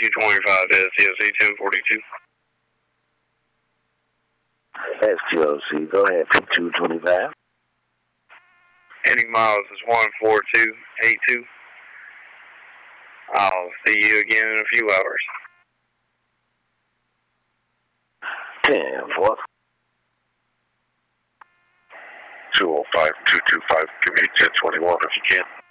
225 to STLC 1042. STLC, go ahead, P225. Ending miles is 14282. I'll see you again in a few hours. 10-4. 205, 225, give me 1021 if you can.